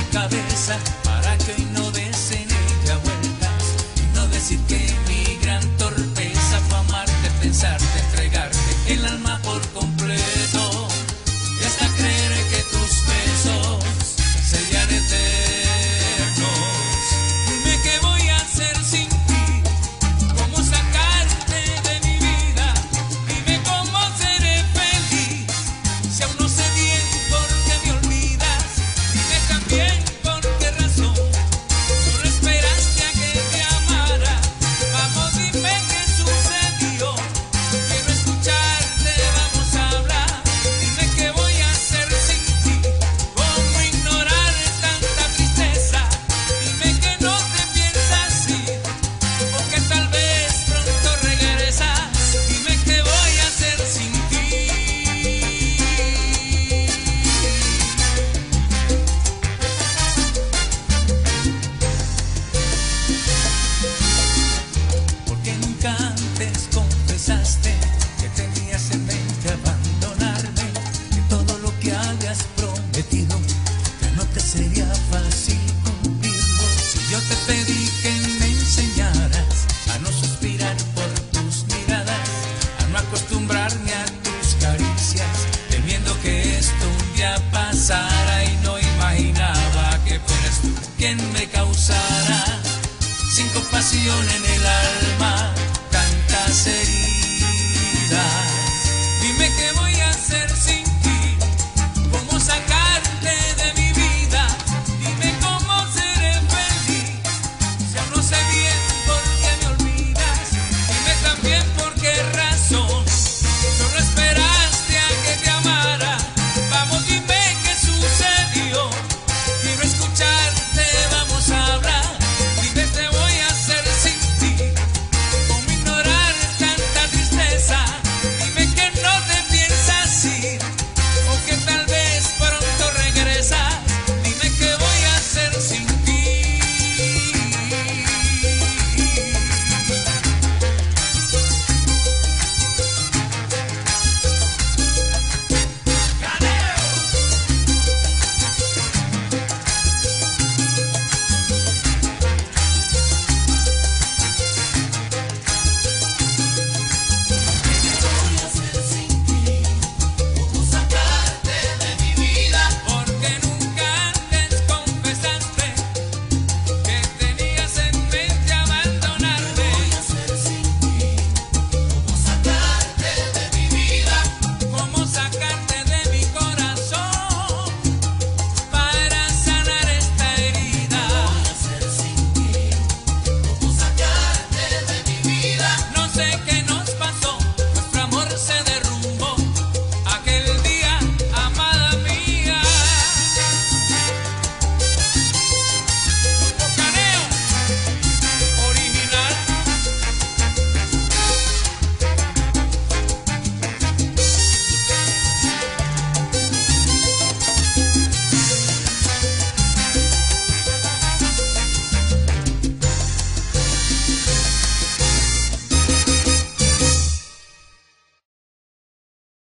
cabeza para que hoy no des en ella vueltas y no decir que mi gran torpeza fue amarte, pensarte, entregarte el alma por completo y hasta creer que tus besos serían eternos. Dime qué voy a hacer sin ti, cómo sacarte de mi vida, dime cómo seré feliz si aún no sé bien por qué me olvidas, dime también por qué razón solo esperaste a que te amara. Vamos, dime qué sucedió, quiero escucharte, vamos a hablar. Dime qué voy a hacer sin ti, cómo ignorar tanta tristeza, dime que no te piensas ir, porque tal vez pronto regresas. Dime qué voy a hacer sin ti. Porque nunca antes confesaste que tenías en mente abandonarme, que todo lo que habías prometido ya no te sería fácil cumplirlo. Si yo te pedí que me enseñaras a no suspirar por tus miradas, a no acostumbrarme a tus caricias, temiendo que esto un día pasara y no imaginaba que fueras tú quien me causara sin compasión en